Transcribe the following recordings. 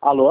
Alô?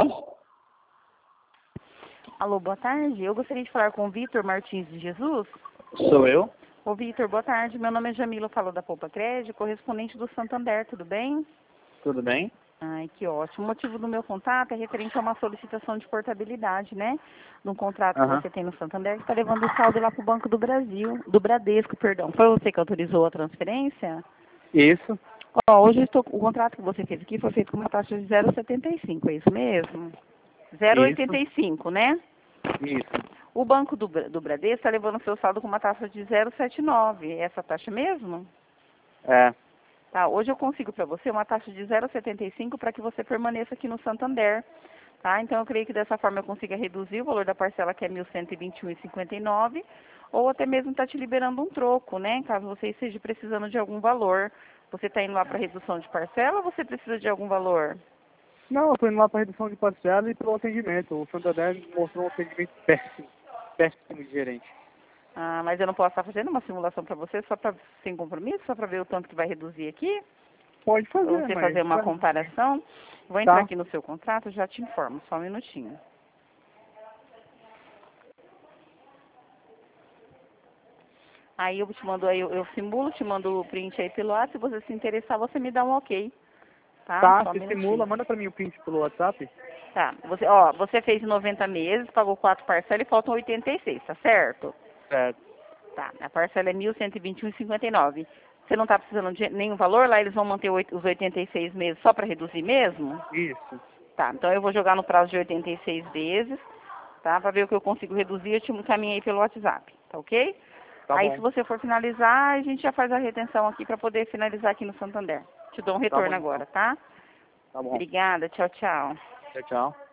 Alô, boa tarde. Eu gostaria de falar com o Vitor Martins de Jesus. Sou eu? Ô, Vitor, boa tarde. Meu nome é Jamila, eu falo da Poupa Crédito, correspondente do Santander, tudo bem? Tudo bem? Ai, que ótimo. O motivo do meu contato é referente a uma solicitação de portabilidade, né? De um contrato que Aham. você tem no Santander, que está levando o saldo lá para o Banco do Brasil, do Bradesco, perdão. Foi você que autorizou a transferência? Isso? Ó, hoje o contrato que você fez aqui foi feito com uma taxa de 0,75, é isso mesmo? Isso? 0,85, né? Isso. O Banco do Bradesco está levando o seu saldo com uma taxa de 0,79. É essa taxa mesmo? É. Tá, hoje eu consigo para você uma taxa de 0,75 para que você permaneça aqui no Santander. Tá? Então eu creio que dessa forma eu consiga reduzir o valor da parcela, que é R$ 1.121,59, ou até mesmo está te liberando um troco, né? Caso você esteja precisando de algum valor. Você está indo lá para redução de parcela ou você precisa de algum valor? Não, eu fui indo lá para redução de parcela e pelo atendimento. O Santander mostrou um atendimento péssimo. Péssimo de gerente. Ah, mas eu não posso estar fazendo uma simulação para você só para sem compromisso, só para ver o tanto que vai reduzir aqui? Pode Para fazer, você mas... fazer uma comparação. Vou entrar Tá. aqui no seu contrato, já te informo, só um minutinho. Aí eu te mando, aí eu simulo, te mando o print aí pelo WhatsApp, se você se interessar, você me dá um ok, tá? Tá, Só um se simula, minutinho. manda para mim o print pelo WhatsApp. Tá, você fez em 90 meses, pagou 4 parcelas e faltam 86, tá certo? Certo. Tá, a parcela é 1.121,59. Você não está precisando de nenhum valor? Lá eles vão manter os 86 meses só para reduzir mesmo? Isso. Tá, então eu vou jogar no prazo de 86 vezes, tá? Para ver o que eu consigo reduzir, eu te encaminhei pelo WhatsApp, tá ok? Tá Aí se bom. você for finalizar, a gente já faz a retenção aqui para poder finalizar aqui no Santander. Te dou um Tá bom retorno então. agora, tá? Tá bom. Obrigada, tchau, tchau. Tchau, tchau.